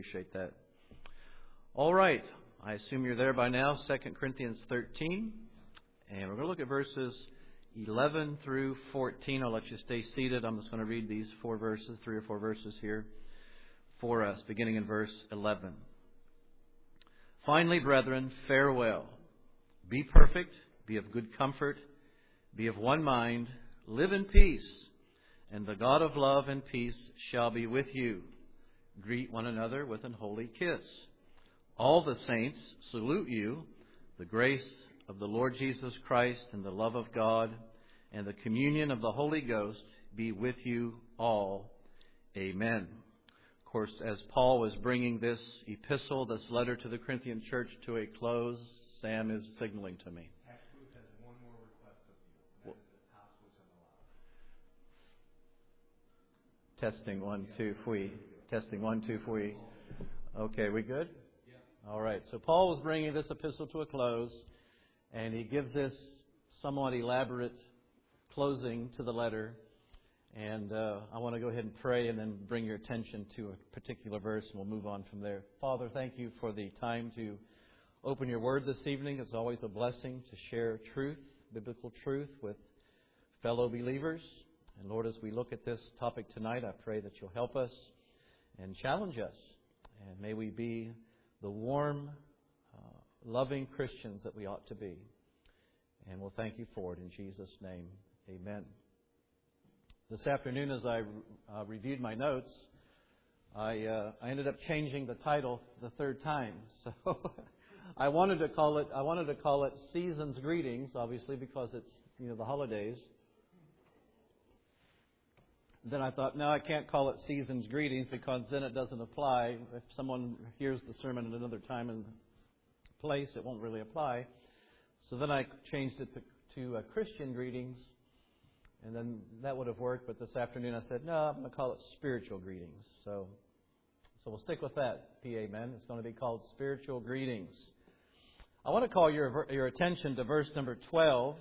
Appreciate that. All right. I assume you're there by now. 2 Corinthians 13. And we're going to look at verses 11 through 14. I'll let you stay seated. I'm just going to read these 3 or 4 verses here for us, beginning in verse 11. Finally, brethren, farewell. Be perfect, be of good comfort, be of one mind, live in peace, and the God of love and peace shall be with you. Greet one another with an holy kiss. All the saints salute you. The grace of the Lord Jesus Christ and the love of God and the communion of the Holy Ghost be with you all. Amen. Of course, as Paul was bringing this epistle, this letter to the Corinthian church to a close, Sam is signaling to me. Actually, has one more request of you. That is the password unallowed. Testing 1, 2, fui. Testing 1, 2, fui. Okay, we good? Yeah. All right. So Paul was bringing this epistle to a close, and he gives this somewhat elaborate closing to the letter. And I want to go ahead and pray and then bring your attention to a particular verse, and we'll move on from there. Father, thank you for the time to open your word this evening. It's always a blessing to share truth, biblical truth, with fellow believers. And Lord, as we look at this topic tonight, I pray that you'll help us and challenge us. And may we be the warm, loving Christians that we ought to be. And we'll thank you for it in Jesus' name. Amen. This afternoon, as I reviewed my notes, I ended up changing the title the third time. So I wanted to call it Season's Greetings, obviously, because it's the holidays. Then I thought, no, I can't call it Season's Greetings because then it doesn't apply. If someone hears the sermon at another time and place, it won't really apply. So then I changed it to Christian Greetings, and then that would have worked. But this afternoon I said, no, I'm going to call it Spiritual Greetings. So we'll stick with that. Amen. It's going to be called Spiritual Greetings. I want to call your attention to verse number 12.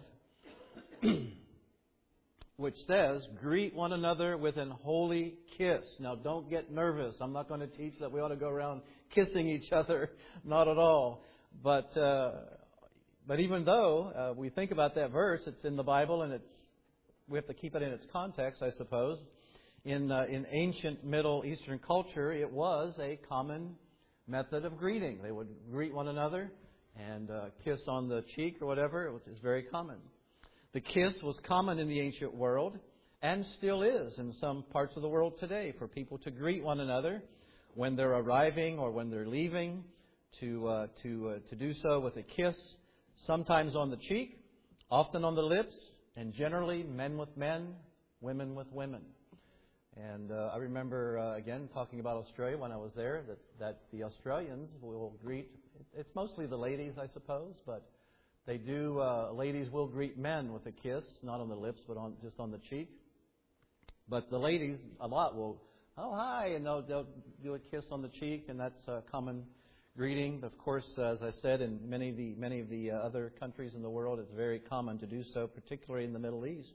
Which says, greet one another with an holy kiss. Now, don't get nervous. I'm not going to teach that we ought to go around kissing each other. Not at all. But even though we think about that verse, it's in the Bible, and we have to keep it in its context, I suppose. In ancient Middle Eastern culture, it was a common method of greeting. They would greet one another and kiss on the cheek or whatever. It's very common. The kiss was common in the ancient world and still is in some parts of the world today for people to greet one another when they're arriving or when they're leaving, to do so with a kiss, sometimes on the cheek, often on the lips, and generally men with men, women with women. And I remember, again, talking about Australia when I was there, that the Australians will greet, it's mostly the ladies, I suppose, but they do. Ladies will greet men with a kiss, not on the lips, but just on the cheek. But the ladies, a lot will, oh hi, and they'll do a kiss on the cheek, and that's a common greeting. Of course, as I said, in many of the other countries in the world, it's very common to do so, particularly in the Middle East.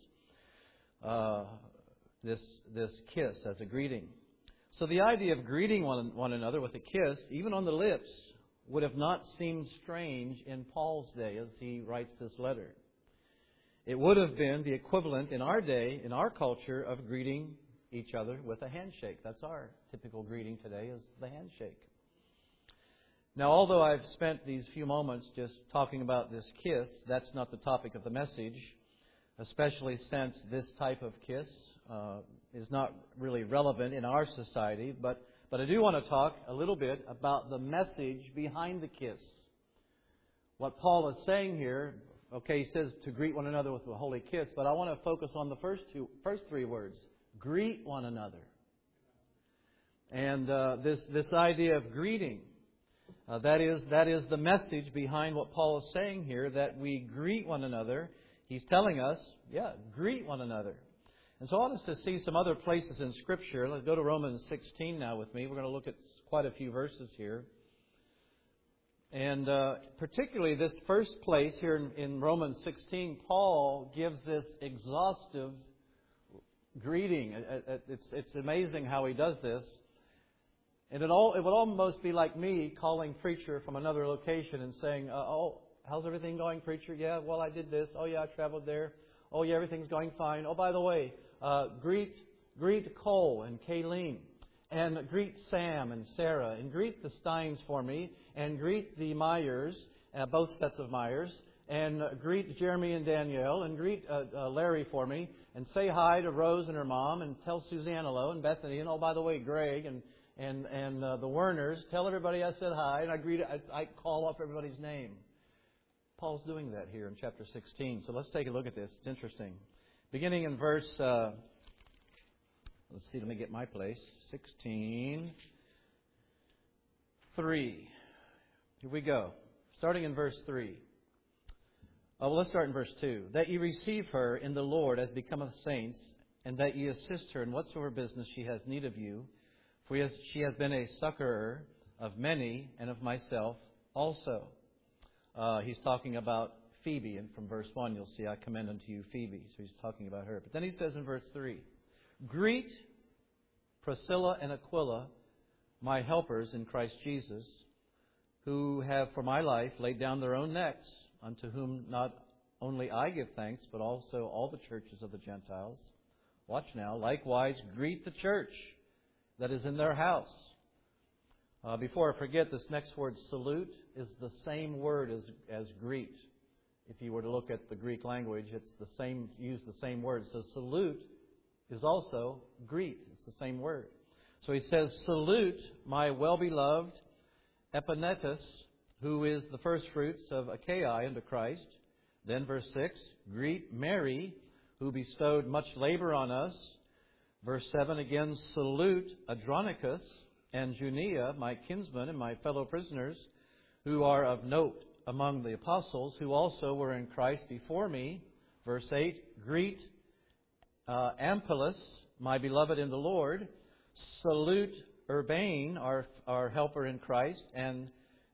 This kiss as a greeting. So the idea of greeting one another with a kiss, even on the lips, would have not seemed strange in Paul's day as he writes this letter. It would have been the equivalent in our day, in our culture, of greeting each other with a handshake. That's our typical greeting today, is the handshake. Now, although I've spent these few moments just talking about this kiss, that's not the topic of the message, especially since this type of kiss is not really relevant in our society, but I do want to talk a little bit about the message behind the kiss. What Paul is saying here, okay, he says to greet one another with a holy kiss, but I want to focus on the first 3 words. Greet one another. And this idea of greeting, that is the message behind what Paul is saying here, that we greet one another. He's telling us, greet one another. And so I want us to see some other places in Scripture. Let's go to Romans 16 now with me. We're going to look at quite a few verses here. And particularly this first place here in Romans 16, Paul gives this exhaustive greeting. It's amazing how he does this. And it would almost be like me calling preacher from another location and saying, "Oh, how's everything going, preacher? Yeah, well, I did this. Oh, yeah, I traveled there. Oh, yeah, everything's going fine. Oh, by the way, greet Cole and Kayleen, and greet Sam and Sarah, and greet the Steins for me, and greet the Myers, both sets of Myers, and greet Jeremy and Danielle, and greet Larry for me, and say hi to Rose and her mom, and tell Suzanne hello, and Bethany, and oh, by the way, Greg, and the Werners. Tell everybody I said hi, and I call off everybody's name." Paul's doing that here in chapter 16. So let's take a look at this. It's interesting. Beginning in verse, let's see, let me get my place. 16:3. Here we go. Starting in verse 3. Let's start in verse 2. "That ye receive her in the Lord as becometh saints, and that ye assist her in whatsoever business she has need of you. For she has been a succorer of many, and of myself also." He's talking about Phoebe, and from verse 1 you'll see, "I commend unto you Phoebe." So he's talking about her. But then he says in verse 3, "Greet Priscilla and Aquila, my helpers in Christ Jesus, who have for my life laid down their own necks, unto whom not only I give thanks, but also all the churches of the Gentiles." Watch now. "Likewise greet the church that is in their house." Before I forget, this next word, salute, is the same word as greet. If you were to look at the Greek language, it's the same, use the same word. So salute is also greet. It's the same word. So he says, "Salute my well-beloved Epanetus, who is the firstfruits of Achaia unto Christ." Then verse 6, "Greet Mary, who bestowed much labor on us." Verse 7 again, "Salute Andronicus and Junia, my kinsmen and my fellow prisoners, who are of note among the apostles, who also were in Christ before me." Verse 8, "Greet Amplias, my beloved in the Lord. Salute Urbane, our helper in Christ, and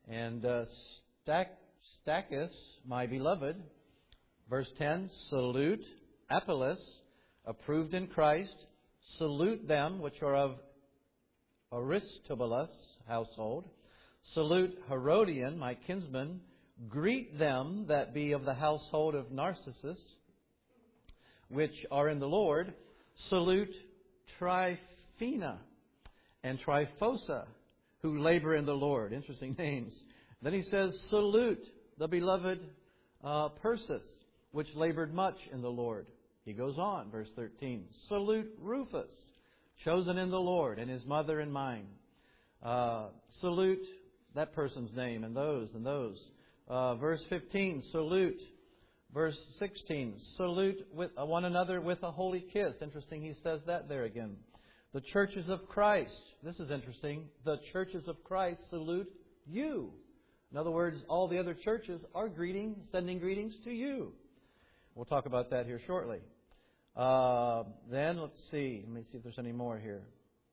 Stachys, my beloved." Verse 10, "Salute Apelles, approved in Christ. Salute them which are of Aristobulus' household. Salute Herodion, my kinsman. Greet them that be of the household of Narcissus, which are in the Lord. Salute Tryphena and Tryphosa, who labor in the Lord." Interesting names. Then he says, "Salute the beloved Persis, which labored much in the Lord." He goes on, verse 13. "Salute Rufus, chosen in the Lord, and his mother and mine." Salute that person's name, and those. Verse 15, salute. Verse 16, salute with one another with a holy kiss. Interesting, he says that there again. "The churches of Christ." This is interesting. "The churches of Christ salute you." In other words, all the other churches are sending greetings to you. We'll talk about that here shortly. Then let's see. Let me see if there's any more here.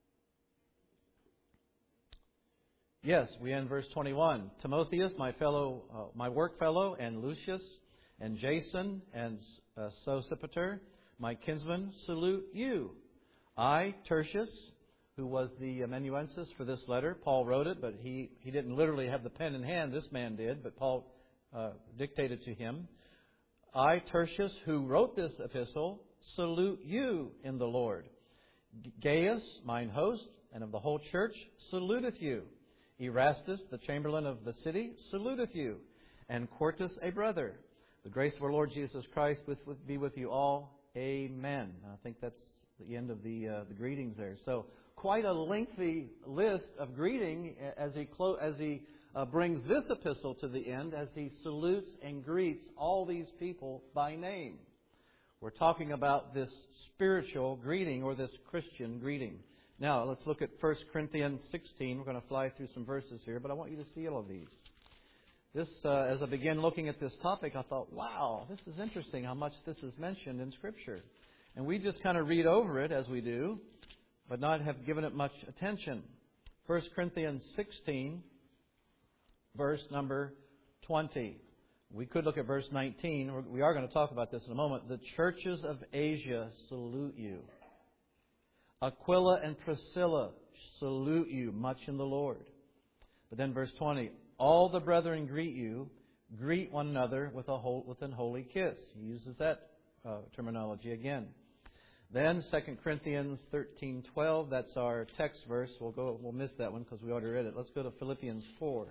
Yes, we end verse 21. "Timotheus, my work fellow, and Lucius, and Jason, and Sosipater, my kinsman, salute you. I, Tertius," who was the amanuensis for this letter. Paul wrote it, but he didn't literally have the pen in hand. This man did, but Paul dictated to him. "I, Tertius, who wrote this epistle, salute you in the Lord. Gaius, mine host, and of the whole church, saluteth you. Erastus, the chamberlain of the city, saluteth you. And Quartus, a brother. The grace of our Lord Jesus Christ be with you all. Amen." I think that's the end of the greetings there. So quite a lengthy list of greeting as he brings this epistle to the end, as he salutes and greets all these people by name. We're talking about this spiritual greeting, or this Christian greeting. Now, let's look at 1 Corinthians 16. We're going to fly through some verses here, but I want you to see all of these. This, as I began looking at this topic, I thought, wow, this is interesting how much this is mentioned in Scripture. And we just kind of read over it as we do, but not have given it much attention. 1 Corinthians 16, verse number 20. We could look at verse 19. We are going to talk about this in a moment. "The churches of Asia salute you. Aquila and Priscilla salute you much in the Lord. But then verse 20, all the brethren greet you. Greet one another with an holy kiss. He uses that terminology again. Then 2 Corinthians 13:12, that's our text verse. We'll miss that one because we already read it. Let's go to Philippians 4.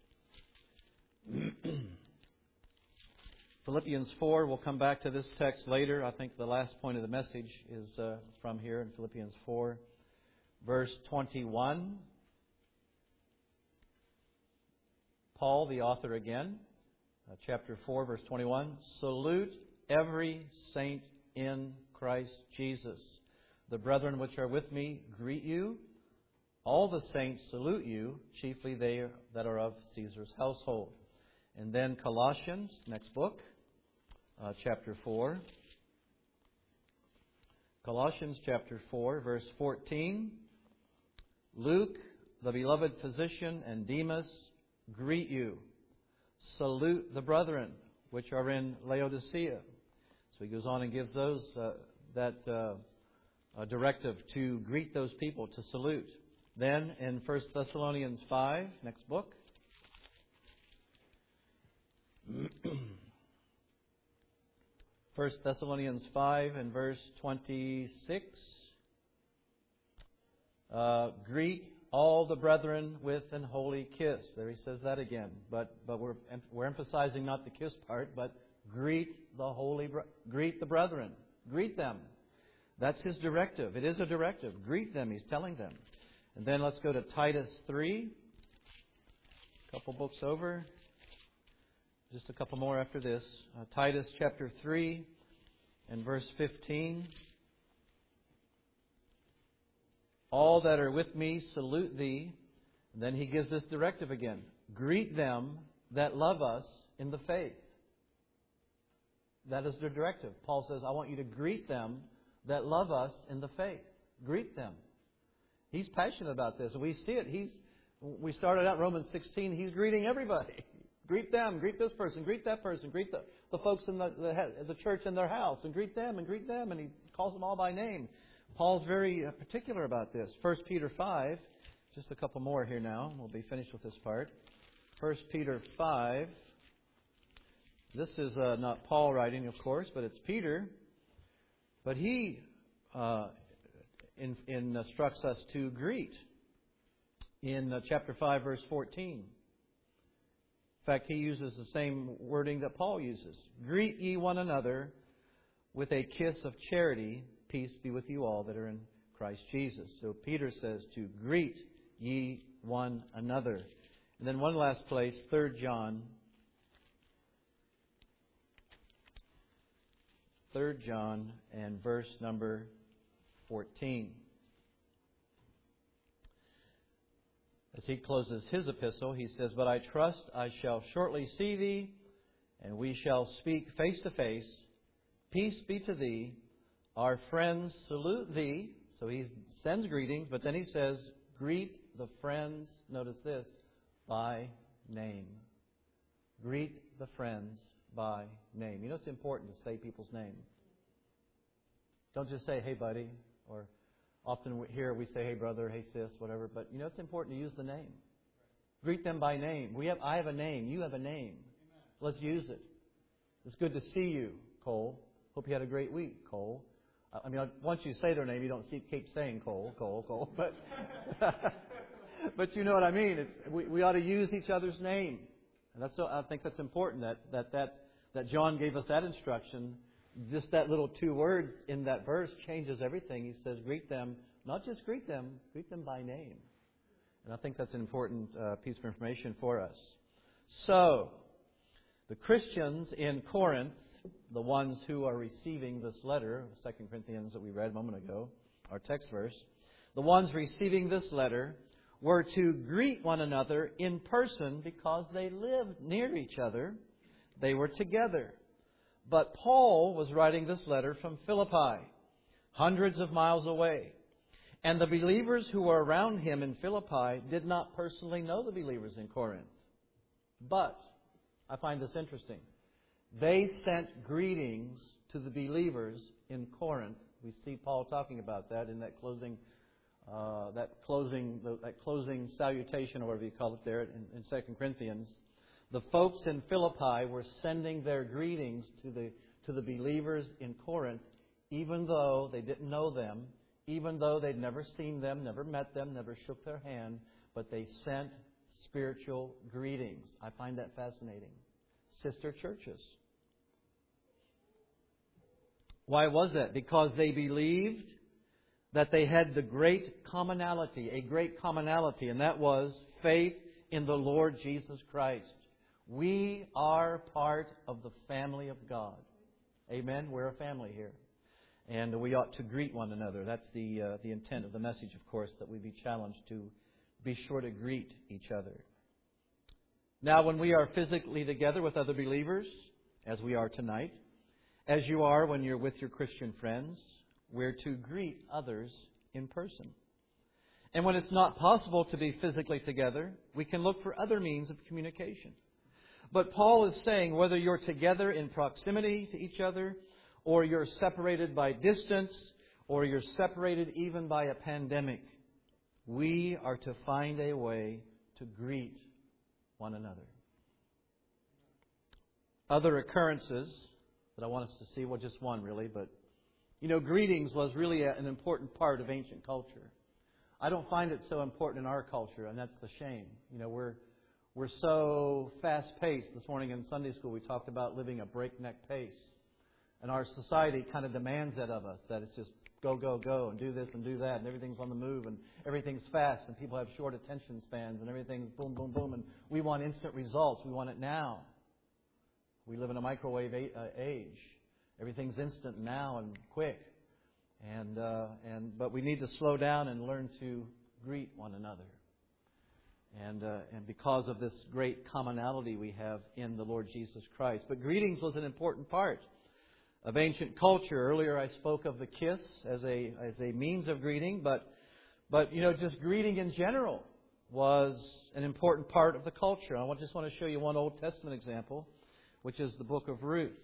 Philippians 4, we'll come back to this text later. I think the last point of the message is from here in Philippians 4, verse 21. Paul, the author again, chapter 4, verse 21. Salute every saint in Christ Jesus. The brethren which are with me greet you. All the saints salute you, chiefly they that are of Caesar's household. And then Colossians, next book, chapter 4. Colossians chapter 4, verse 14. Luke, the beloved physician, and Demas greet you. Salute the brethren which are in Laodicea. So he goes on and gives those that directive to greet those people, to salute. Then in 1 Thessalonians 5, next book. 1 Thessalonians 5 and verse 26. Greet all the brethren with an holy kiss. There he says that again. But we're emphasizing not the kiss part, but greet the brethren. Greet them. That's his directive. It is a directive. Greet them, he's telling them. And then let's go to Titus 3. A couple books over. Just a couple more after this. Titus chapter 3 and verse 15. All that are with me salute thee. And then he gives this directive again. Greet them that love us in the faith. That is the directive. Paul says, I want you to greet them that love us in the faith. Greet them. He's passionate about this. We see it. We started out Romans 16. He's greeting everybody. Greet them. Greet this person. Greet that person. Greet the folks in the church in their house. And greet them and greet them. And he calls them all by name. Paul's very particular about this. 1 Peter 5. Just a couple more here now. We'll be finished with this part. 1 Peter 5. This is not Paul writing, of course, but it's Peter. But he instructs us to greet in chapter 5, verse 14. In fact, he uses the same wording that Paul uses. Greet ye one another with a kiss of charity. Peace be with you all that are in Christ Jesus. So Peter says to greet ye one another. And then one last place, 3 John. 3 John and verse number 14. As he closes his epistle, he says, But I trust I shall shortly see thee, and we shall speak face to face. Peace be to thee. Our friends salute thee. So he sends greetings, but then he says, Greet the friends, notice this, by name. Greet the friends by name. You know it's important to say people's name. Don't just say, hey buddy, or often here we say, hey brother, hey sis, whatever. But you know it's important to use the name. Greet them by name. I have a name. You have a name. Let's use it. It's good to see you, Cole. Hope you had a great week, Cole. I mean, once you say their name, you don't keep saying Cole. But but you know what I mean. We ought to use each other's name. And I think that's important that John gave us that instruction. Just that little 2 words in that verse changes everything. He says, greet them, not just greet them by name. And I think that's an important piece of information for us. So, the Christians in Corinth, the ones who are receiving this letter, 2 Corinthians that we read a moment ago, our text verse, the ones receiving this letter were to greet one another in person because they lived near each other. They were together. But Paul was writing this letter from Philippi, hundreds of miles away. And the believers who were around him in Philippi did not personally know the believers in Corinth. But, I find this interesting, they sent greetings to the believers in Corinth We see Paul talking about that in that closing salutation, or whatever you call it there in 2 Corinthians. The folks in Philippi were sending their greetings to the believers in Corinth, even though they didn't know them, even though they'd never seen them, never met them, never shook their hand, but they sent spiritual greetings. I find that fascinating. Sister churches. Why was that? Because they believed that they had a great commonality, and that was faith in the Lord Jesus Christ. We are part of the family of God. Amen? We're a family here. And we ought to greet one another. That's the intent of the message, of course, that we be challenged to be sure to greet each other. Now, when we are physically together with other believers, as we are tonight, as you are when you're with your Christian friends, we're to greet others in person. And when it's not possible to be physically together, we can look for other means of communication. But Paul is saying whether you're together in proximity to each other, or you're separated by distance, or you're separated even by a pandemic, we are to find a way to greet one another. Other occurrences that I want us to see, well, just one really, but greetings was really an important part of ancient culture. I don't find it so important in our culture, and that's a shame. We're so fast-paced. This morning in Sunday school we talked about living a breakneck pace. And our society kind of demands that of us, that it's just go, go, go, and do this and do that, and everything's on the move, and everything's fast, and people have short attention spans, and everything's boom, boom, boom, and we want instant results. We want it now. We live in a microwave age. Everything's instant now and quick. But we need to slow down and learn to greet one another. And because of this great commonality we have in the Lord Jesus Christ. But greetings was an important part of ancient culture. Earlier I spoke of the kiss as a means of greeting, but just greeting in general was an important part of the culture. I just want to show you one Old Testament example, which is the book of Ruth.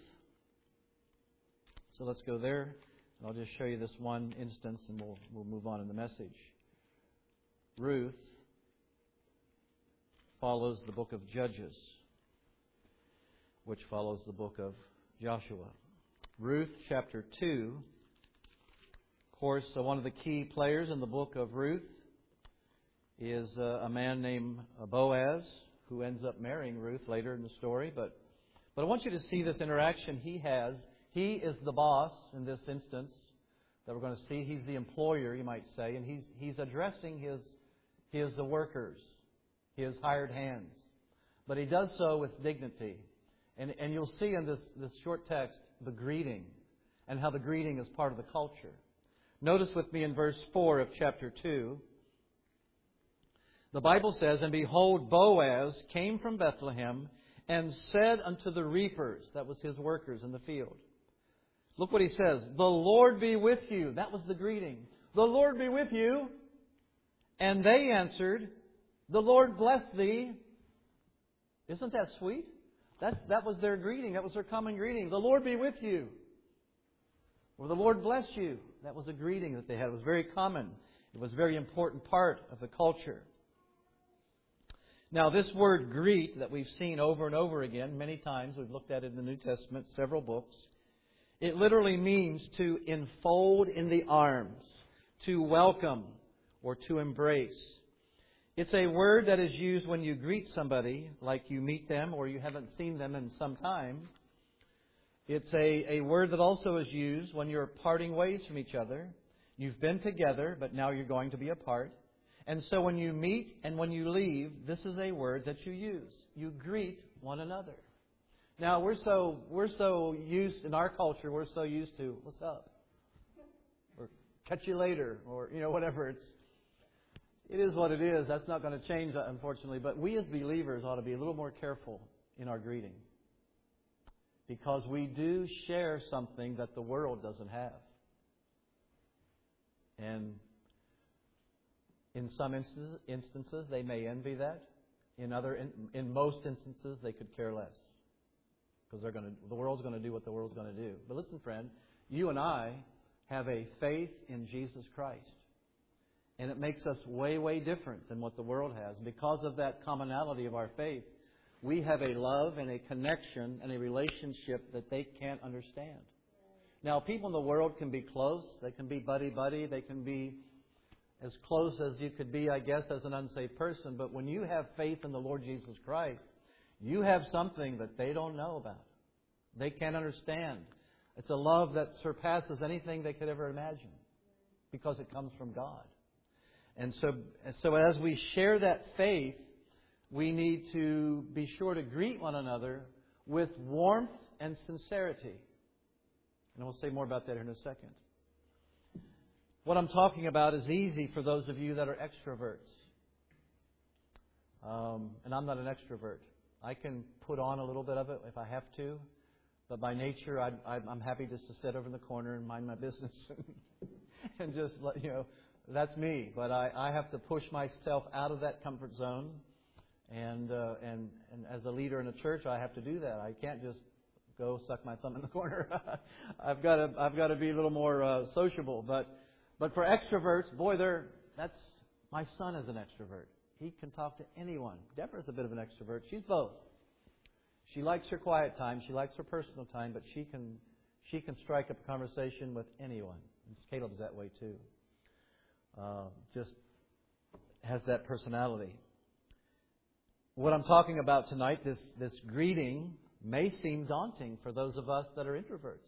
So let's go there. I'll just show you this one instance, and we'll move on in the message. Ruth follows the book of Judges, which follows the book of Joshua. Ruth chapter 2. Of course, one of the key players in the book of Ruth is a man named Boaz, who ends up marrying Ruth later in the story. But I want you to see this interaction he has. He is the boss in this instance that we're going to see. He's the employer, you might say, and he's addressing his workers, his hired hands. But he does so with dignity. And you'll see in this short text the greeting and how the greeting is part of the culture. Notice with me in verse 4 of chapter 2. The Bible says, "And behold, Boaz came from Bethlehem and said unto the reapers," that was his workers in the field. Look what he says, "The Lord be with you." That was the greeting. "The Lord be with you." And they answered, "The Lord bless thee." Isn't that sweet? That was their greeting. That was their common greeting. "The Lord be with you." Or "The Lord bless you." That was a greeting that they had. It was very common. It was a very important part of the culture. Now, this word greet that we've seen over and over again many times, we've looked at it in the New Testament, several books. It literally means to enfold in the arms, to welcome, or to embrace. It's a word that is used when you greet somebody, like you meet them or you haven't seen them in some time. It's a word that also is used when you're parting ways from each other. You've been together, but now you're going to be apart. And so when you meet and when you leave, this is a word that you use. You greet one another. Now, we're so used, in our culture, we're so used to, "What's up?" Or "Catch you later," or, whatever. It is what it is. That's not going to change, unfortunately. But we as believers ought to be a little more careful in our greeting. Because we do share something that the world doesn't have. And in some instances, they may envy that. In most instances, they could care less. Because the world's going to do what the world's going to do. But listen, friend, you and I have a faith in Jesus Christ. And it makes us way, way different than what the world has. Because of that commonality of our faith, we have a love and a connection and a relationship that they can't understand. Now, people in the world can be close. They can be buddy-buddy. They can be as close as you could be, I guess, as an unsaved person. But when you have faith in the Lord Jesus Christ, you have something that they don't know about. They can't understand. It's a love that surpasses anything they could ever imagine because it comes from God. And so as we share that faith, we need to be sure to greet one another with warmth and sincerity. And we'll say more about that in a second. What I'm talking about is easy for those of you that are extroverts. And I'm not an extrovert. I can put on a little bit of it if I have to. But by nature, I'm happy just to sit over in the corner and mind my business. And just let, that's me. But I have to push myself out of that comfort zone. And as a leader in a church, I have to do that. I can't just go suck my thumb in the corner. I've got to be a little more sociable. But for extroverts, boy, that's my son is an extrovert. He can talk to anyone. Deborah's a bit of an extrovert. She's both. She likes her quiet time. She likes her personal time, but she can strike up a conversation with anyone. And Caleb's that way too. Just has that personality. What I'm talking about tonight, this greeting, may seem daunting for those of us that are introverts.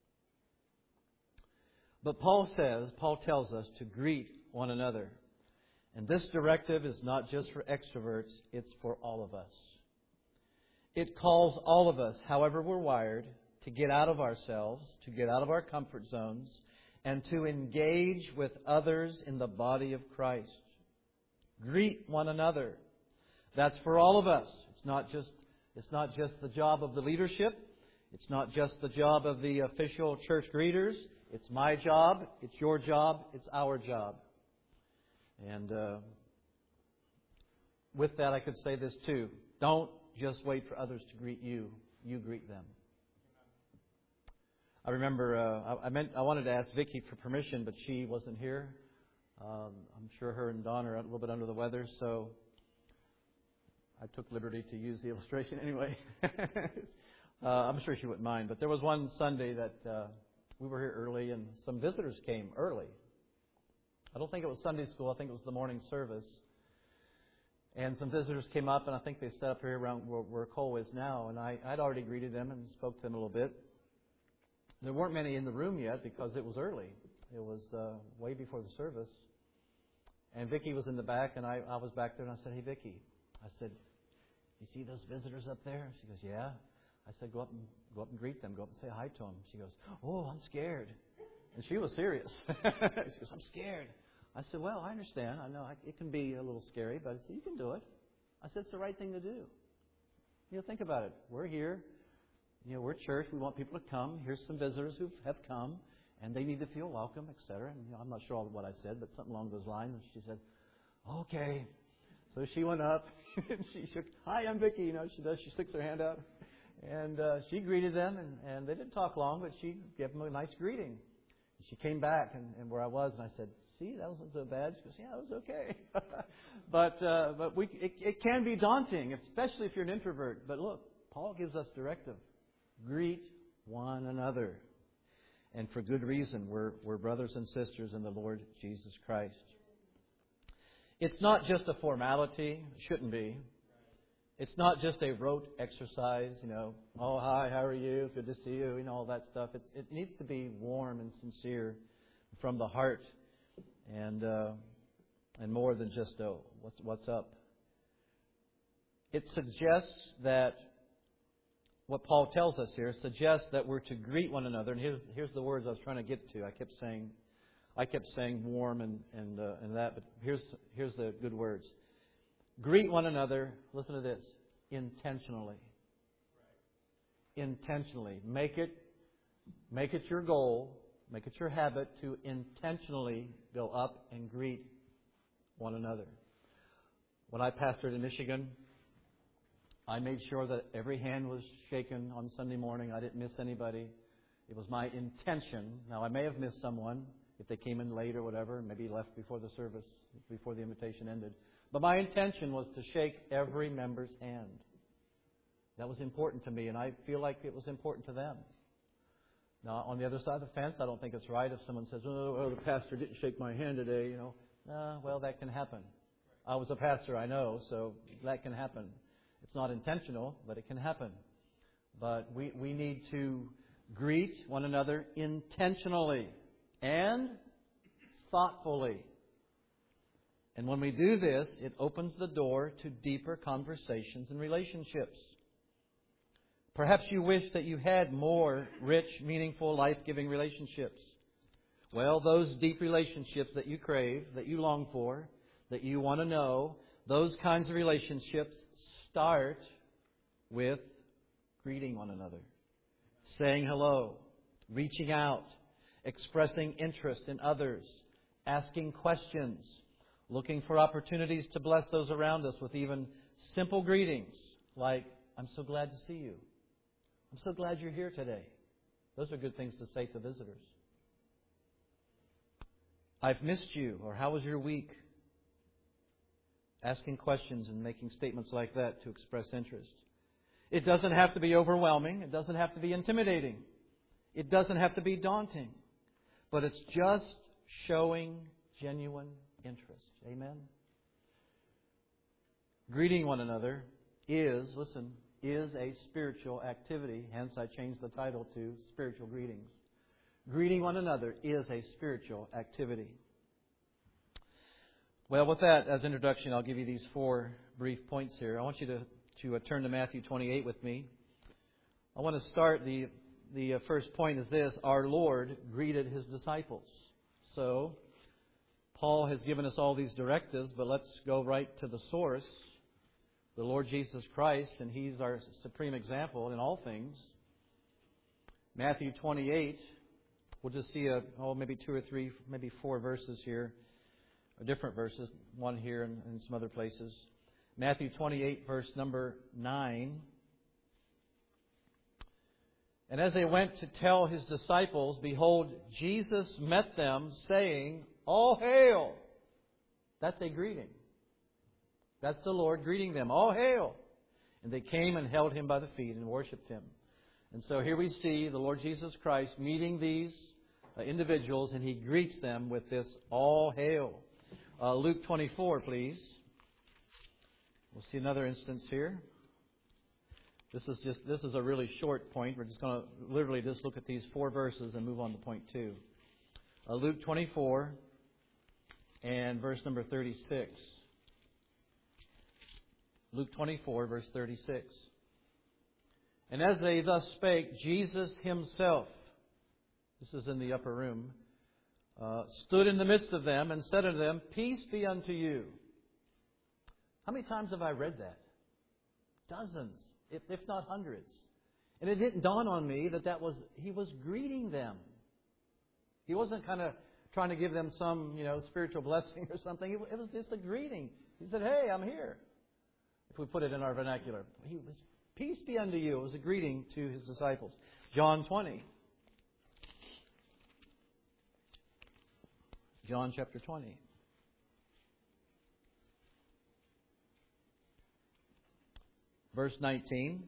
But Paul tells us to greet one another. And this directive is not just for extroverts, it's for all of us. It calls all of us, however we're wired, to get out of ourselves, to get out of our comfort zones, and to engage with others in the body of Christ. Greet one another. That's for all of us. It's not just the job of the leadership. It's not just the job of the official church greeters. It's my job. It's your job. It's our job. And with that, I could say this too. Don't just wait for others to greet you. You greet them. I remember I wanted to ask Vicki for permission, but she wasn't here. I'm sure her and Don are a little bit under the weather, so I took liberty to use the illustration anyway. I'm sure she wouldn't mind. But there was one Sunday that we were here early and some visitors came early. I don't think it was Sunday school. I think it was the morning service. And some visitors came up, and I think they sat up here around where Cole is now. And I'd already greeted them and spoke to them a little bit. There weren't many in the room yet because it was early. It was way before the service. And Vicki was in the back, and I was back there, and I said, "Hey, Vicki," I said, "You see those visitors up there?" She goes, "Yeah." I said, Go up and greet them. Go up and say hi to them." She goes, "Oh, I'm scared." And she was serious. She goes, "I'm scared." I said, "Well, I understand. I know it can be a little scary, but I said, you can do it." I said, "It's the right thing to do." Think about it. We're here. We're church. We want people to come. Here's some visitors who have come, and they need to feel welcome, etc. And I'm not sure all of what I said, but something along those lines. And she said, "Okay." So she went up, and she shook, "Hi, I'm Vicki." She does. She sticks her hand out. And she greeted them, and they didn't talk long, but she gave them a nice greeting. And she came back and where I was, and I said, "See, that wasn't so bad." She goes, "Yeah, it was okay." but it can be daunting, especially if you're an introvert. But look, Paul gives us directive. Greet one another. And for good reason. We're brothers and sisters in the Lord Jesus Christ. It's not just a formality. It shouldn't be. It's not just a rote exercise, "Oh, hi, how are you? It's good to see you," all that stuff. It needs to be warm and sincere from the heart, and more than just what's up. It suggests that what Paul tells us here suggests that we're to greet one another, and here's the words I was trying to get to. I kept saying warm and that, but here's the good words. Greet one another, listen to this, intentionally. Intentionally. Make it your goal, make it your habit to intentionally go up and greet one another. When I pastored in Michigan, I made sure that every hand was shaken on Sunday morning. I didn't miss anybody. It was my intention. Now, I may have missed someone if they came in late or whatever, maybe left before the service, before the invitation ended. But my intention was to shake every member's hand. That was important to me, and I feel like it was important to them. Now, on the other side of the fence, I don't think it's right if someone says, "Oh, the pastor didn't shake my hand today," Well, that can happen. I was a pastor, I know, so that can happen. It's not intentional, but it can happen. But we need to greet one another intentionally and thoughtfully. And when we do this, it opens the door to deeper conversations and relationships. Perhaps you wish that you had more rich, meaningful, life-giving relationships. Well, those deep relationships that you crave, that you long for, that you want to know, those kinds of relationships start with greeting one another, saying hello, reaching out, expressing interest in others, asking questions, looking for opportunities to bless those around us with even simple greetings like, "I'm so glad to see you. I'm so glad you're here today." Those are good things to say to visitors. "I've missed you," or "How was your week?" Asking questions and making statements like that to express interest. It doesn't have to be overwhelming. It doesn't have to be intimidating. It doesn't have to be daunting. But it's just showing genuine interest. Amen? Greeting one another is a spiritual activity. Hence, I changed the title to Spiritual Greetings. Greeting one another is a spiritual activity. Well, with that as introduction, I'll give you these 4 brief points here. I want you to turn to Matthew 28 with me. I want to start, the first point is this: our Lord greeted His disciples. So, Paul has given us all these directives, but let's go right to the source, the Lord Jesus Christ, and He's our supreme example in all things. Matthew 28, we'll just see maybe 2 or 3, maybe 4 verses here, or different verses, one here and some other places. Matthew 28, verse number 9. "And as they went to tell His disciples, behold, Jesus met them, saying, 'All hail!'" That's a greeting. That's the Lord greeting them. "All hail!" And they came and held Him by the feet and worshipped Him. And so here we see the Lord Jesus Christ meeting these individuals, and He greets them with this "All hail." Luke 24, please. We'll see another instance here. This is a really short point. We're just going to literally just look at these 4 verses and move on to point 2. Luke 24 and verse number 36. Luke 24, verse 36. "And as they thus spake, Jesus Himself," this is in the upper room, "stood in the midst of them and said unto them, 'Peace be unto you.'" How many times have I read that? Dozens, if not hundreds. And it didn't dawn on me that He was greeting them. He wasn't kind of trying to give them some, spiritual blessing or something. It was just a greeting. He said, "Hey, I'm here." If we put it in our vernacular, He was, "Peace be unto you." It was a greeting to His disciples. John 20. John chapter 20. Verse 19.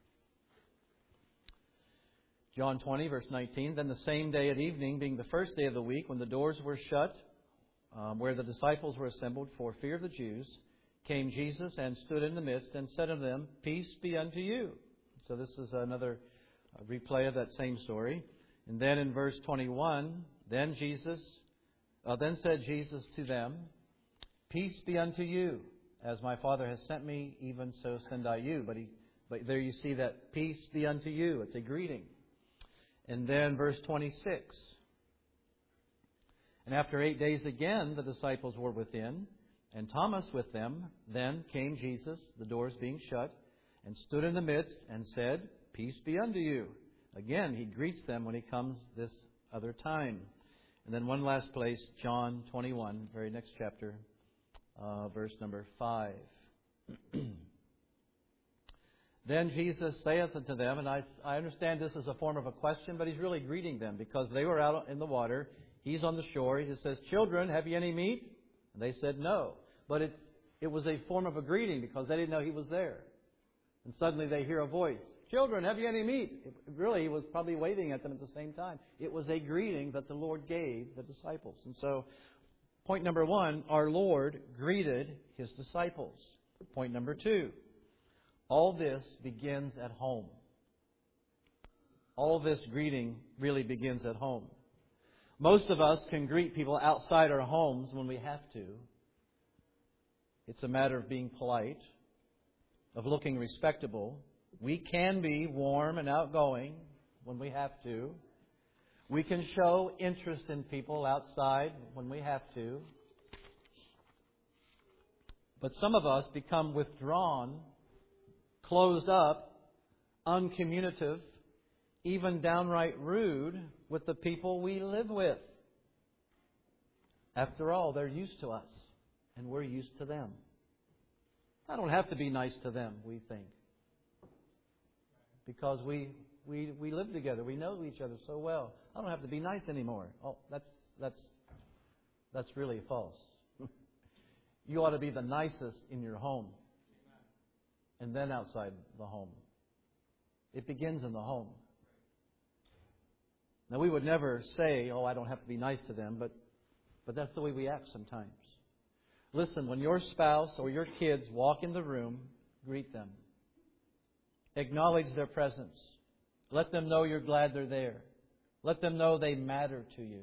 John 20, verse 19. "Then the same day at evening, being the first day of the week, when the doors were shut, where the disciples were assembled for fear of the Jews, came Jesus and stood in the midst and said unto them, 'Peace be unto you.'" So this is another replay of that same story. And then in verse 21, Then said Jesus to them, "Peace be unto you. As my Father has sent me, even so send I you." But there you see that "peace be unto you." It's a greeting. And then verse 26. "And after 8 days again, the disciples were within, and Thomas with them. Then came Jesus, the doors being shut, and stood in the midst and said, 'Peace be unto you.'" Again, He greets them when He comes this other time. And then one last place, John 21, very next chapter, verse number 5. Then Jesus saith unto them, and I understand this is a form of a question, but He's really greeting them because they were out in the water. He's on the shore. He says, Children, have you any meat? And they said, No. But it was a form of a greeting because they didn't know He was there. And suddenly they hear a voice. Children, have you any meat? Really, He was probably waving at them at the same time. It was a greeting that the Lord gave the disciples. And so, point number 1, our Lord greeted His disciples. Point number 2, all this begins at home. All this greeting really begins at home. Most of us can greet people outside our homes when we have to. It's a matter of being polite, of looking respectable. We can be warm and outgoing when we have to. We can show interest in people outside when we have to. But some of us become withdrawn, closed up, uncommunicative, even downright rude with the people we live with. After all, they're used to us, and we're used to them. I don't have to be nice to them, we think. Because we live together. We know each other so well. I don't have to be nice anymore. Oh, that's really false. You ought to be the nicest in your home. And then outside the home. It begins in the home. Now, we would never say, I don't have to be nice to them, but that's the way we act sometimes. Listen, when your spouse or your kids walk in the room, greet them. Acknowledge their presence. Let them know you're glad they're there. Let them know they matter to you.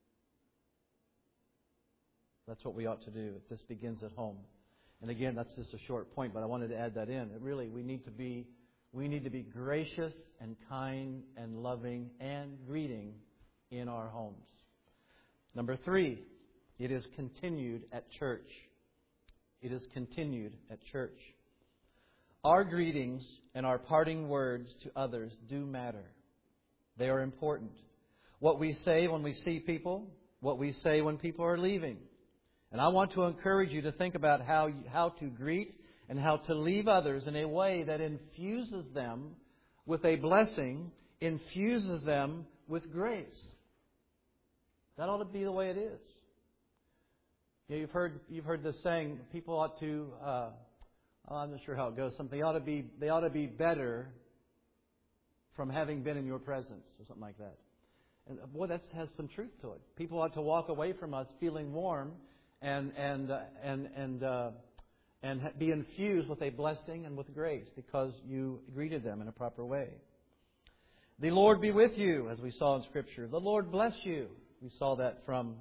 That's what we ought to do. This begins at home. And again, that's just a short point, but I wanted to add that in. Really, we need to be gracious and kind and loving and greeting in our homes. Number 3, it is continued at church. It is continued at church. Our greetings and our parting words to others do matter. They are important. What we say when we see people, what we say when people are leaving. And I want to encourage you to think about how to greet and how to leave others in a way that infuses them with a blessing, infuses them with grace. That ought to be the way it is. You've heard this saying, people ought to, I'm not sure how it goes, they ought to be better from having been in your presence, or something like that. And boy, that has some truth to it. People ought to walk away from us feeling warm and be infused with a blessing and with grace because you greeted them in a proper way. The Lord be with you, as we saw in Scripture. The Lord bless you. We saw that from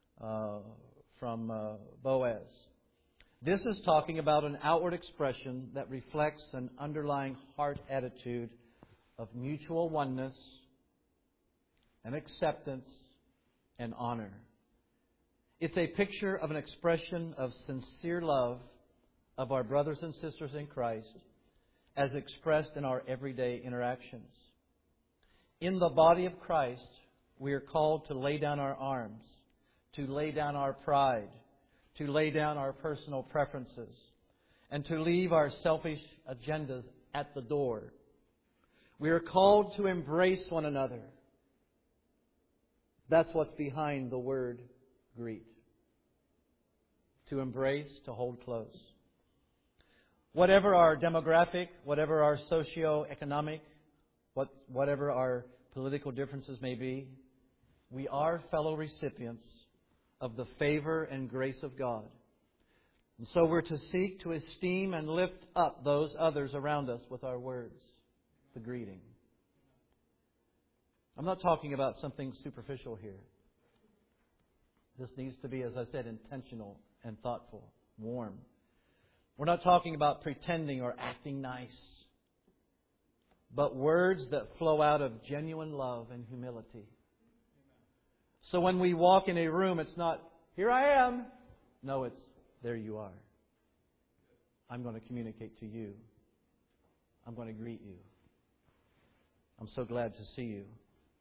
Boaz. This is talking about an outward expression that reflects an underlying heart attitude of mutual oneness and acceptance and honor. It's a picture of an expression of sincere love of our brothers and sisters in Christ as expressed in our everyday interactions. In the body of Christ, we are called to lay down our arms, to lay down our pride, to lay down our personal preferences, and to leave our selfish agendas at the door. We are called to embrace one another. That's what's behind the word greet. To embrace, to hold close. Whatever our demographic, whatever our socioeconomic, whatever our political differences may be, we are fellow recipients of the favor and grace of God. And so we're to seek to esteem and lift up those others around us with our words, the greeting. I'm not talking about something superficial here. This needs to be, as I said, intentional and thoughtful, warm. We're not talking about pretending or acting nice, but words that flow out of genuine love and humility. So when we walk in a room, it's not, here I am. No, it's, there you are. I'm going to communicate to you. I'm going to greet you. I'm so glad to see you.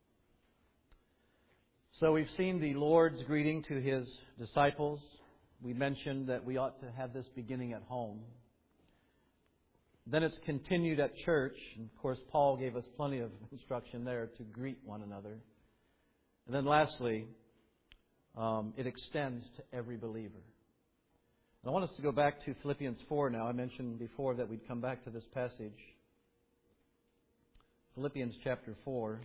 So we've seen the Lord's greeting to His disciples. We mentioned that we ought to have this beginning at home. Then it's continued at church. And of course, Paul gave us plenty of instruction there to greet one another. And then lastly, it extends to every believer. And I want us to go back to Philippians 4 now. I mentioned before that we'd come back to this passage. Philippians chapter 4.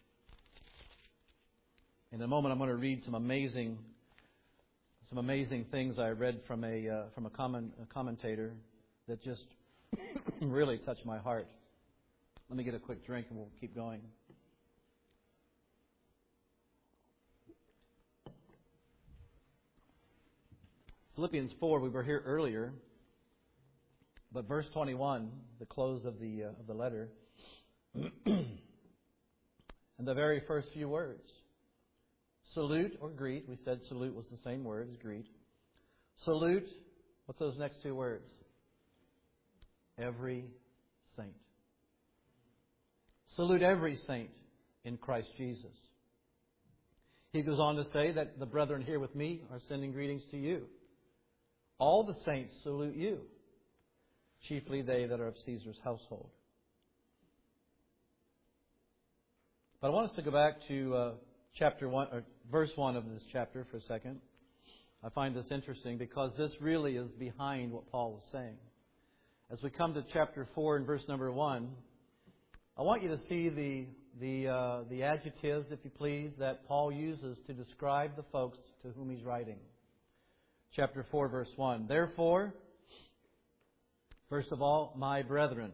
In a moment, I'm going to read some amazing things I read from a commentator that just really touched my heart. Let me get a quick drink and we'll keep going. Philippians 4, we were here earlier, but verse 21, the close of the letter, and the very first few words. Salute or greet. We said salute was the same word as greet. Salute. What's those next two words? Every saint. Salute every saint in Christ Jesus. He goes on to say that the brethren here with me are sending greetings to you. All the saints salute you, chiefly they that are of Caesar's household. But I want us to go back to chapter 1, or verse 1 of this chapter for a second. I find this interesting because this really is behind what Paul is saying. As we come to chapter 4 and verse number 1, I want you to see the adjectives, if you please, that Paul uses to describe the folks to whom he's writing. Chapter 4, verse 1. Therefore, first of all, my brethren.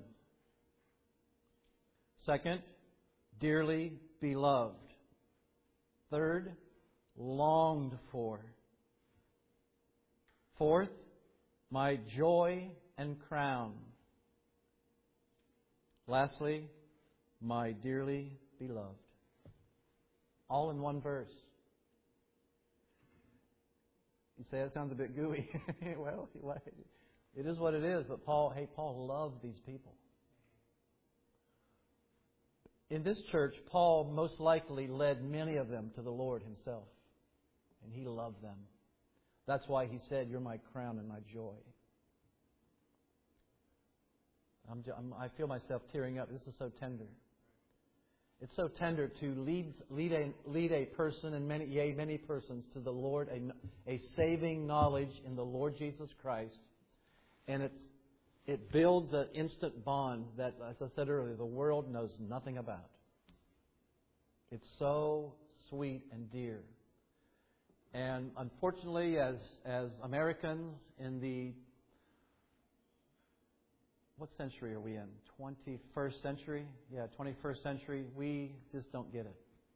Second, dearly beloved. Third, longed for. Fourth, my joy and crown. Lastly, my dearly beloved. All in one verse. You say that sounds a bit gooey. Well, it is what it is. But Paul loved these people. In this church, Paul most likely led many of them to the Lord Himself. And he loved them. That's why he said, "You're my crown and my joy." I feel myself tearing up. This is so tender. It's so tender to lead a person, and many persons, to the Lord, a saving knowledge in the Lord Jesus Christ. And it builds an instant bond that, as I said earlier, the world knows nothing about. It's so sweet and dear. And unfortunately, as Americans in the... What century are we in? 21st century? Yeah, 21st century. We just don't get it.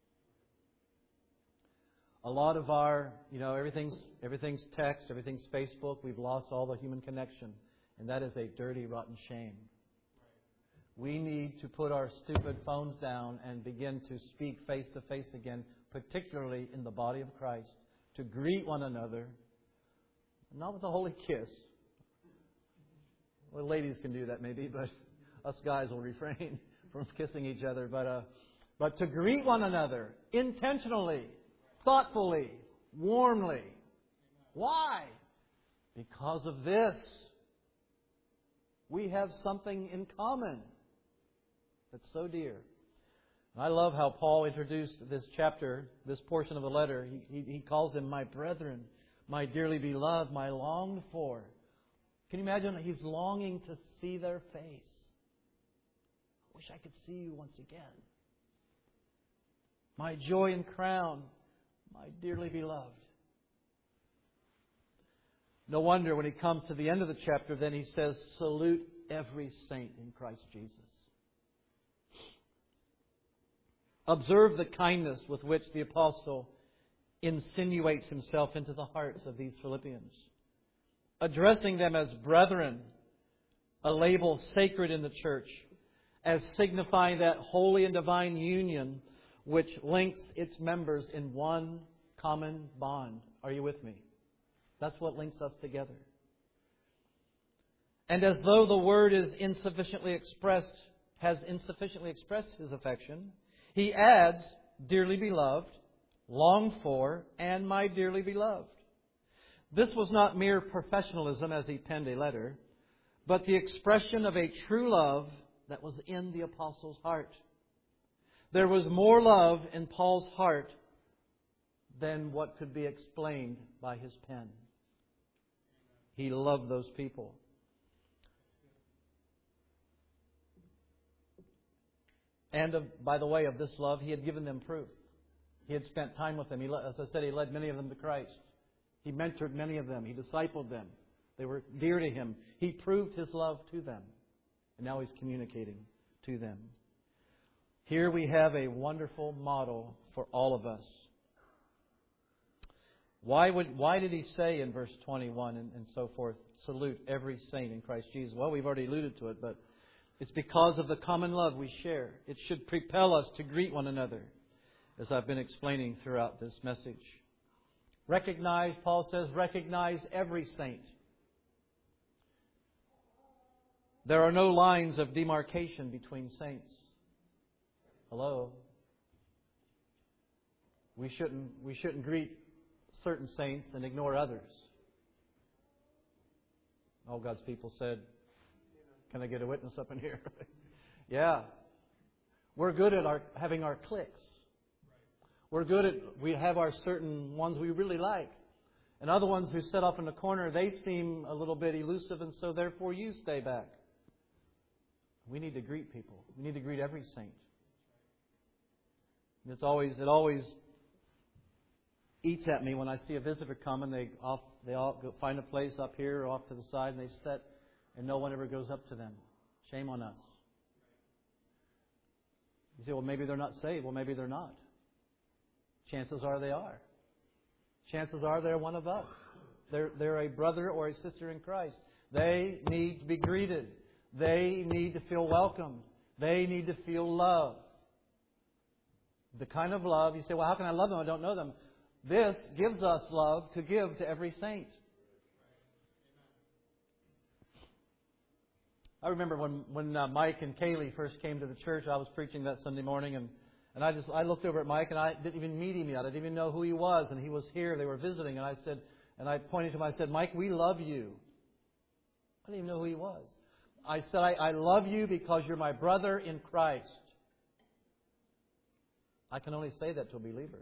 A lot of our, everything's text, everything's Facebook. We've lost all the human connection. And that is a dirty, rotten shame. We need to put our stupid phones down and begin to speak face to face again, particularly in the body of Christ, to greet one another, not with a holy kiss. Well, ladies can do that maybe, but us guys will refrain from kissing each other. But to greet one another intentionally, thoughtfully, warmly. Why? Because of this. We have something in common that's so dear. And I love how Paul introduced this chapter, this portion of the letter. He calls them my brethren, my dearly beloved, my longed for. Can you imagine? He's longing to see their face. I wish I could see you once again. My joy and crown, my dearly beloved. No wonder when he comes to the end of the chapter, then he says, salute every saint in Christ Jesus. Observe the kindness with which the apostle insinuates himself into the hearts of these Philippians. Addressing them as brethren, a label sacred in the church, as signifying that holy and divine union which links its members in one common bond. Are you with me? That's what links us together. And as though the word has insufficiently expressed his affection, he adds, dearly beloved, longed for, and my dearly beloved. This was not mere professionalism as he penned a letter, but the expression of a true love that was in the apostle's heart. There was more love in Paul's heart than what could be explained by his pen. He loved those people. And by the way of this love, he had given them proof. He had spent time with them. As I said, he led many of them to Christ. He mentored many of them. He discipled them. They were dear to him. He proved his love to them. And now he's communicating to them. Here we have a wonderful model for all of us. Why did he say in verse 21 and so forth, salute every saint in Christ Jesus? Well, we've already alluded to it, but it's because of the common love we share. It should propel us to greet one another, as I've been explaining throughout this message. Paul says, recognize every saint. There are no lines of demarcation between saints. Hello? We shouldn't greet certain saints and ignore others. All God's people said, can I get a witness up in here? Yeah. We're good at having our cliques. We have our certain ones we really like. And other ones who sit off in the corner, they seem a little bit elusive, and so therefore you stay back. We need to greet people. We need to greet every saint. And it always eats at me when I see a visitor come and they all go find a place up here or off to the side and they sit and no one ever goes up to them. Shame on us. You say, well, maybe they're not saved. Well, maybe they're not. Chances are they are. Chances are they're one of us. They're a brother or a sister in Christ. They need to be greeted. They need to feel welcomed. They need to feel loved. The kind of love, you say, well, how can I love them? I don't know them. This gives us love to give to every saint. I remember when Mike and Kaylee first came to the church, I was preaching that Sunday morning, and I looked over at Mike, and I didn't even meet him yet. I didn't even know who he was, and he was here. They were visiting, and I pointed to him. I said, Mike, we love you. I didn't even know who he was. I said, I love you because you're my brother in Christ. I can only say that to a believer.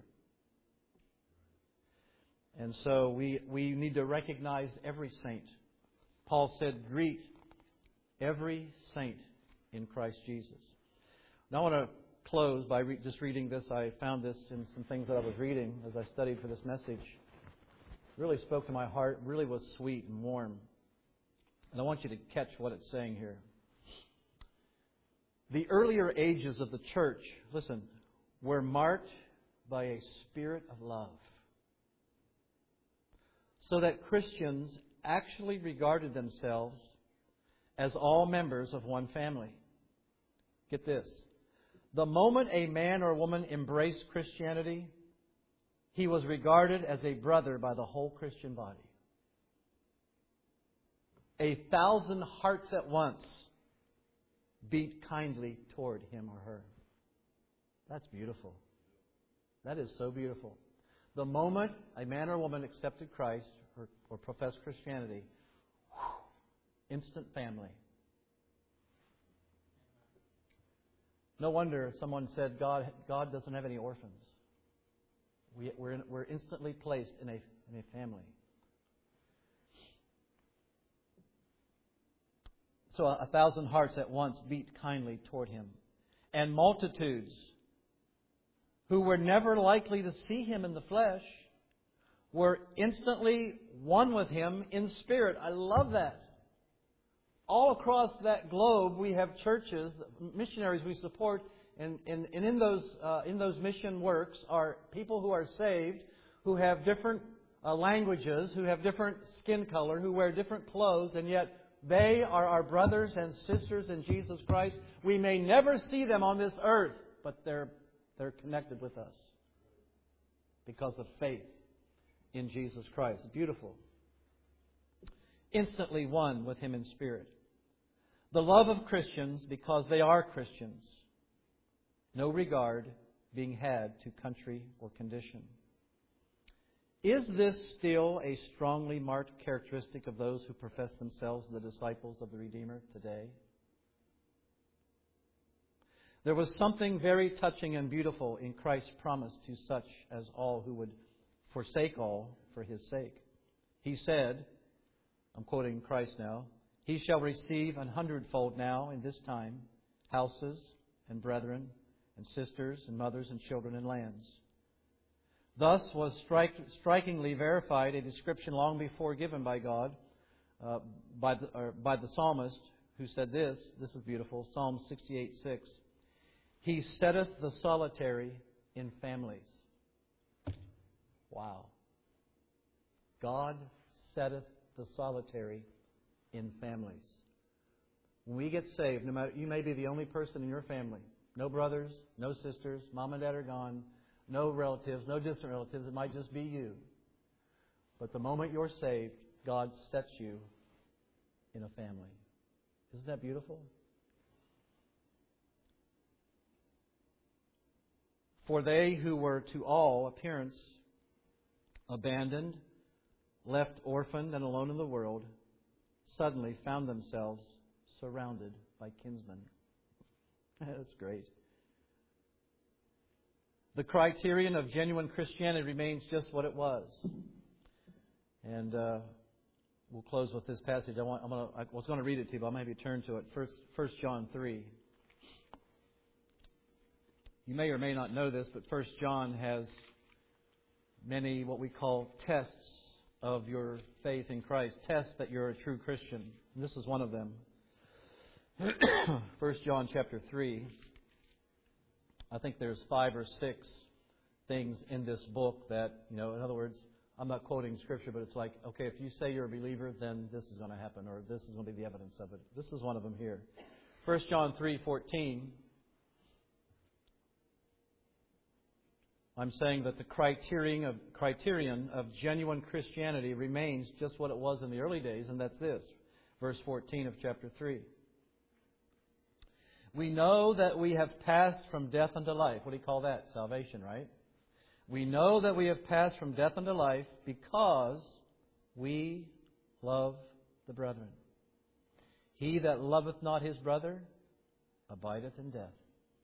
And so we need to recognize every saint. Paul said, greet every saint in Christ Jesus. Now I want to close by just reading this. I found this in some things that I was reading as I studied for this message. It really spoke to my heart, really was sweet and warm. And I want you to catch what it's saying here. The earlier ages of the church, listen, were marked by a spirit of love. So that Christians actually regarded themselves as all members of one family. Get this. The moment a man or woman embraced Christianity, he was regarded as a brother by the whole Christian body. 1,000 hearts at once beat kindly toward him or her. That's beautiful. That is so beautiful. The moment a man or woman accepted Christ or professed Christianity, instant family. No wonder someone said God doesn't have any orphans. We're instantly placed in a family. So 1,000 hearts at once beat kindly toward him. And multitudes who were never likely to see him in the flesh were instantly one with him in spirit. I love that. All across that globe we have churches, missionaries we support, and in those mission works are people who are saved, who have different languages, who have different skin color, who wear different clothes, and yet they are our brothers and sisters in Jesus Christ. We may never see them on this earth, but they're connected with us because of faith in Jesus Christ. Beautiful. Instantly one with him in spirit. The love of Christians because they are Christians. No regard being had to country or condition. Is this still a strongly marked characteristic of those who profess themselves the disciples of the Redeemer today? There was something very touching and beautiful in Christ's promise to such as all who would forsake all for His sake. He said, I'm quoting Christ now, "He shall receive 100-fold now in this time houses and brethren and sisters and mothers and children and lands." Thus was strikingly verified a description long before given by God by the psalmist, who said this is beautiful, Psalm 68:6. "He setteth the solitary in families." Wow. God setteth the solitary in families. When we get saved, no matter, you may be the only person in your family. No brothers, no sisters, mom and dad are gone, no relatives, no distant relatives. It might just be you. But the moment you're saved, God sets you in a family. Isn't that beautiful? For they who were to all appearance abandoned, left orphaned and alone in the world, suddenly found themselves surrounded by kinsmen. That's great. The criterion of genuine Christianity remains just what it was. And we'll close with this passage. I was going to read it to you, but I'll maybe turn to it. 1 John 3. You may or may not know this, but 1 John has many what we call tests of your faith in Christ. Tests that you're a true Christian. And this is one of them. 1 John chapter 3. I think there's 5 or 6 things in this book that, in other words, I'm not quoting Scripture, but it's like, okay, if you say you're a believer, then this is going to happen, or this is going to be the evidence of it. This is one of them here. 1 John 3:14. I'm saying that the criterion of genuine Christianity remains just what it was in the early days, and that's this. Verse 14 of chapter 3. We know that we have passed from death unto life. What do you call that? Salvation, right? We know that we have passed from death unto life because we love the brethren. He that loveth not his brother abideth in death.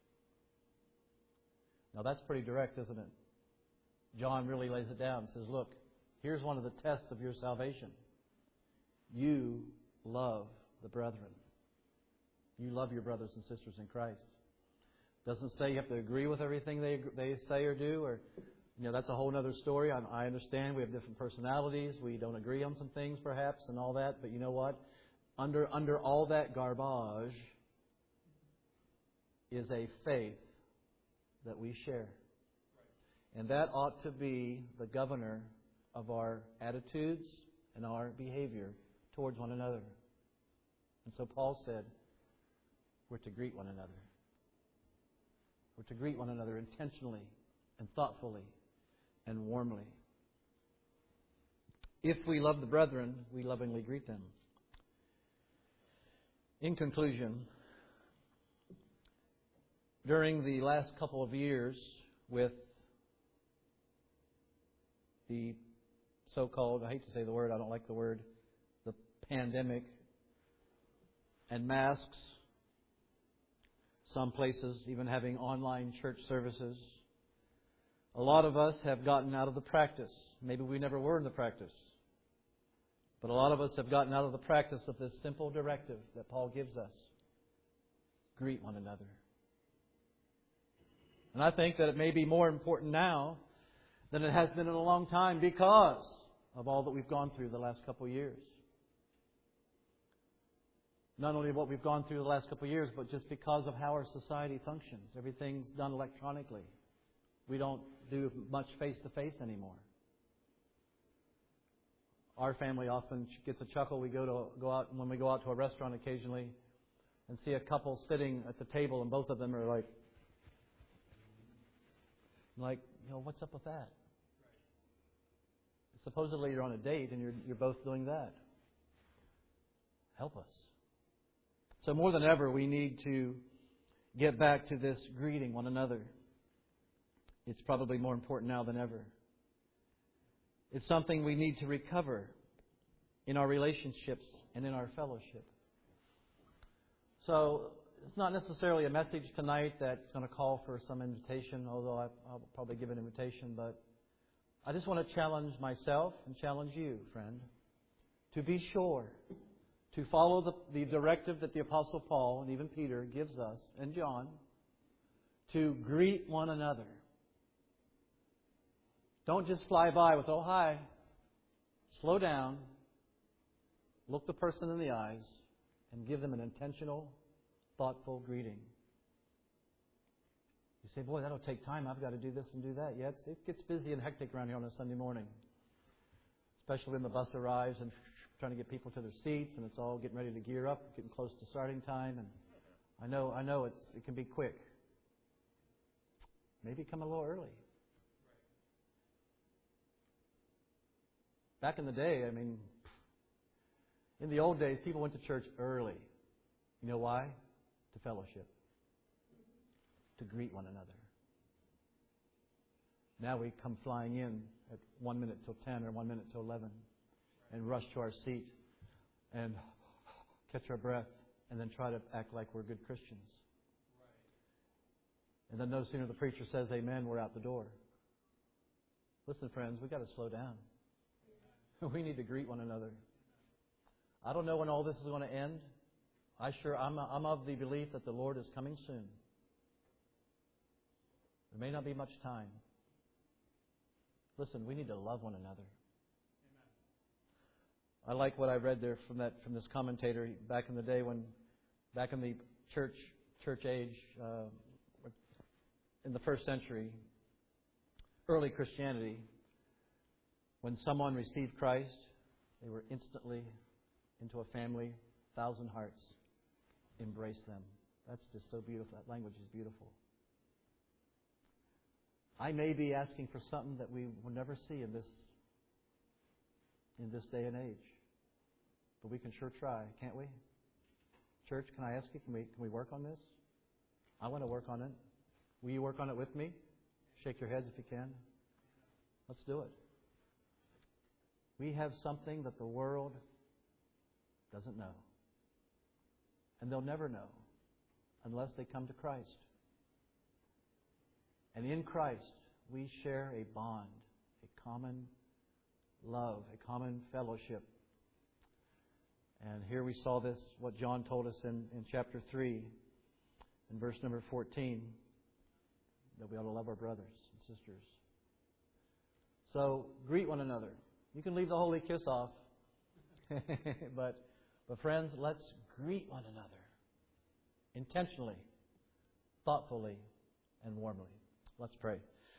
Now that's pretty direct, isn't it? John really lays it down and says, look, here's one of the tests of your salvation. You love the brethren. You love your brothers and sisters in Christ. Doesn't say you have to agree with everything they say or do, or that's a whole other story. I understand we have different personalities. We don't agree on some things, perhaps, and all that. But you know what? Under all that garbage is a faith that we share. And that ought to be the governor of our attitudes and our behavior towards one another. And so Paul said, we're to greet one another. We're to greet one another intentionally and thoughtfully and warmly. If we love the brethren, we lovingly greet them. In conclusion, during the last couple of years with the so-called, I hate to say the word, I don't like the word, the pandemic and masks, some places even having online church services, a lot of us have gotten out of the practice. Maybe we never were in the practice. But a lot of us have gotten out of the practice of this simple directive that Paul gives us. Greet one another. And I think that it may be more important now than it has been in a long time because of all that we've gone through the last couple of years. Not only what we've gone through the last couple of years, but just because of how our society functions. Everything's done electronically. We don't do much face-to-face anymore. Our family often gets a chuckle. We go out when we go out to a restaurant occasionally and see a couple sitting at the table, and both of them are like, what's up with that? Supposedly you're on a date and you're both doing that. Help us. So more than ever, we need to get back to this greeting one another. It's probably more important now than ever. It's something we need to recover in our relationships and in our fellowship. So it's not necessarily a message tonight that's going to call for some invitation, although I'll probably give an invitation. But I just want to challenge myself and challenge you, friend, to be sure to follow the directive that the Apostle Paul and even Peter gives us, and John, to greet one another. Don't just fly by with, oh, hi. Slow down. Look the person in the eyes and give them an intentional, thoughtful greeting. You say, boy, that'll take time. I've got to do this and do that. Yeah, it gets busy and hectic around here on a Sunday morning. Especially when the bus arrives and trying to get people to their seats and it's all getting ready to gear up, getting close to starting time. And I know it can be quick. Maybe come a little early. Back in the day, in the old days, people went to church early. You know why? To fellowship. To greet one another. Now we come flying in at 1 minute till 10 or 1 minute till 11 and rush to our seat and catch our breath and then try to act like we're good Christians. And then no sooner the preacher says amen, we're out the door. Listen, friends, we've got to slow down. We need to greet one another. I don't know when all this is going to end. I'm of the belief that the Lord is coming soon. There may not be much time. Listen, we need to love one another. I like what I read there from this commentator back in the day back in the church age, in the first century, early Christianity. When someone received Christ, they were instantly into a family, 1,000 hearts embraced them. That's just so beautiful. That language is beautiful. I may be asking for something that we will never see in this day and age. But we can sure try, can't we? Church, can I ask you, can we work on this? I want to work on it. Will you work on it with me? Shake your heads if you can. Let's do it. We have something that the world doesn't know. And they'll never know unless they come to Christ. And in Christ, we share a bond, a common love, a common fellowship. And here we saw this, what John told us in chapter 3, in verse number 14, that we ought to love our brothers and sisters. So, greet one another. You can leave the holy kiss off. but friends, let's greet one another intentionally, thoughtfully, and warmly. Let's pray.